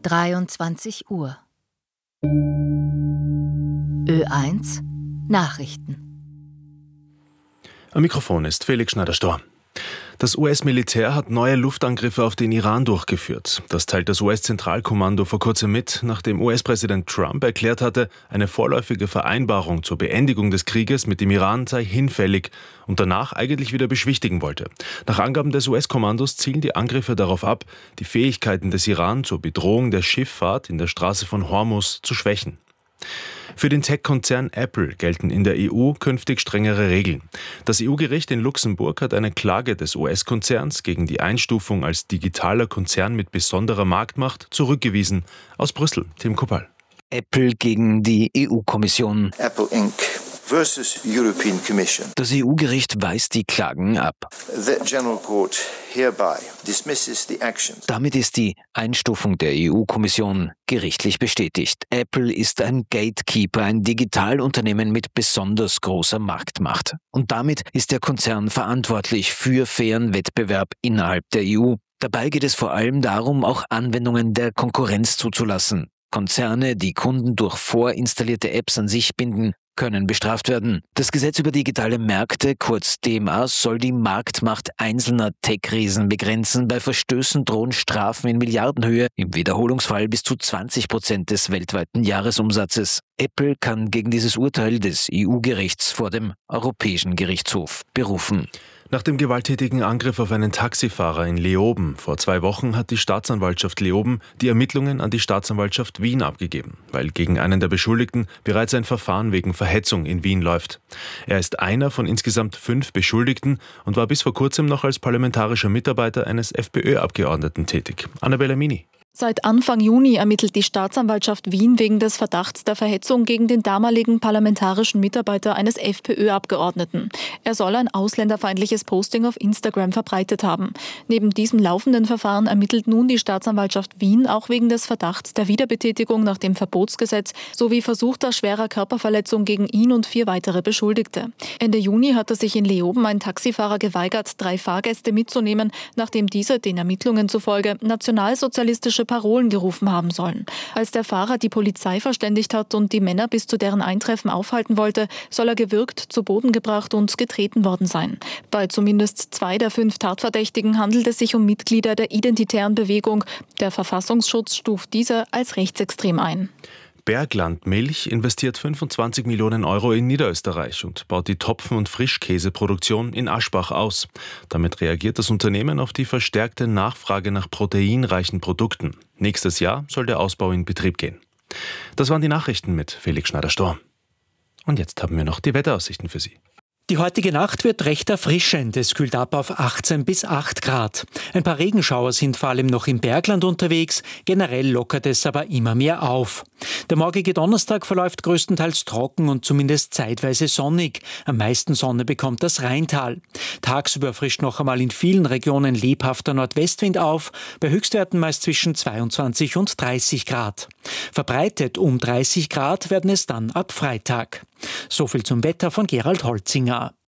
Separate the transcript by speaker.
Speaker 1: 23 Uhr. Ö1 Nachrichten.
Speaker 2: Am Mikrofon ist Felix Schneider-Storr. Das US-Militär hat neue Luftangriffe auf den Iran durchgeführt. Das teilt das US-Zentralkommando vor kurzem mit, nachdem US-Präsident Trump erklärt hatte, eine vorläufige Vereinbarung zur Beendigung des Krieges mit dem Iran sei hinfällig und danach eigentlich wieder beschwichtigen wollte. Nach Angaben des US-Kommandos zielen die Angriffe darauf ab, die Fähigkeiten des Iran zur Bedrohung der Schifffahrt in der Straße von Hormuz zu schwächen. Für den Tech-Konzern Apple gelten in der EU künftig strengere Regeln. Das EU-Gericht in Luxemburg hat eine Klage des US-Konzerns gegen die Einstufung als digitaler Konzern mit besonderer Marktmacht zurückgewiesen. Aus Brüssel, Tim Kuppal.
Speaker 3: Apple gegen die EU-Kommission.
Speaker 4: Apple Inc. versus European Commission.
Speaker 3: Das EU-Gericht weist die Klagen ab.
Speaker 4: The General Court hereby dismisses the actions.
Speaker 3: Damit ist die Einstufung der EU-Kommission gerichtlich bestätigt. Apple ist ein Gatekeeper, ein Digitalunternehmen mit besonders großer Marktmacht. Und damit ist der Konzern verantwortlich für fairen Wettbewerb innerhalb der EU. Dabei geht es vor allem darum, auch Anwendungen der Konkurrenz zuzulassen. Konzerne, die Kunden durch vorinstallierte Apps an sich binden, können bestraft werden. Das Gesetz über digitale Märkte, kurz DMA, soll die Marktmacht einzelner Tech-Riesen begrenzen. Bei Verstößen drohen Strafen in Milliardenhöhe, im Wiederholungsfall bis zu 20% des weltweiten Jahresumsatzes. Apple kann gegen dieses Urteil des EU-Gerichts vor dem Europäischen Gerichtshof berufen.
Speaker 2: Nach dem gewalttätigen Angriff auf einen Taxifahrer in Leoben vor 2 Wochen hat die Staatsanwaltschaft Leoben die Ermittlungen an die Staatsanwaltschaft Wien abgegeben, weil gegen einen der Beschuldigten bereits ein Verfahren wegen Verhetzung in Wien läuft. Er ist einer von insgesamt 5 Beschuldigten und war bis vor kurzem noch als parlamentarischer Mitarbeiter eines FPÖ-Abgeordneten tätig. Annabella Mini.
Speaker 5: Seit Anfang Juni ermittelt die Staatsanwaltschaft Wien wegen des Verdachts der Verhetzung gegen den damaligen parlamentarischen Mitarbeiter eines FPÖ-Abgeordneten. Er soll ein ausländerfeindliches Posting auf Instagram verbreitet haben. Neben diesem laufenden Verfahren ermittelt nun die Staatsanwaltschaft Wien auch wegen des Verdachts der Wiederbetätigung nach dem Verbotsgesetz sowie versuchter schwerer Körperverletzung gegen ihn und 4 weitere Beschuldigte. Ende Juni hatte sich in Leoben ein Taxifahrer geweigert, 3 Fahrgäste mitzunehmen, nachdem diese den Ermittlungen zufolge nationalsozialistische Parolen gerufen haben sollen. Als der Fahrer die Polizei verständigt hat und die Männer bis zu deren Eintreffen aufhalten wollte, soll er gewürgt, zu Boden gebracht und getreten worden sein. Bei zumindest 2 der 5 Tatverdächtigen handelt es sich um Mitglieder der Identitären Bewegung. Der Verfassungsschutz stuft diese als rechtsextrem ein.
Speaker 2: Bergland Milch investiert 25 Millionen Euro in Niederösterreich und baut die Topfen- und Frischkäseproduktion in Aschbach aus. Damit reagiert das Unternehmen auf die verstärkte Nachfrage nach proteinreichen Produkten. Nächstes Jahr soll der Ausbau in Betrieb gehen. Das waren die Nachrichten mit Felix Schneider-Storr. Und jetzt haben wir noch die Wetteraussichten für Sie.
Speaker 6: Die heutige Nacht wird recht erfrischend. Es kühlt ab auf 18 bis 8 Grad. Ein paar Regenschauer sind vor allem noch im Bergland unterwegs. Generell lockert es aber immer mehr auf. Der morgige Donnerstag verläuft größtenteils trocken und zumindest zeitweise sonnig. Am meisten Sonne bekommt das Rheintal. Tagsüber frischt noch einmal in vielen Regionen lebhafter Nordwestwind auf, bei Höchstwerten meist zwischen 22 und 30 Grad. Verbreitet um 30 Grad werden es dann ab Freitag. So viel zum Wetter von Gerald Holzinger.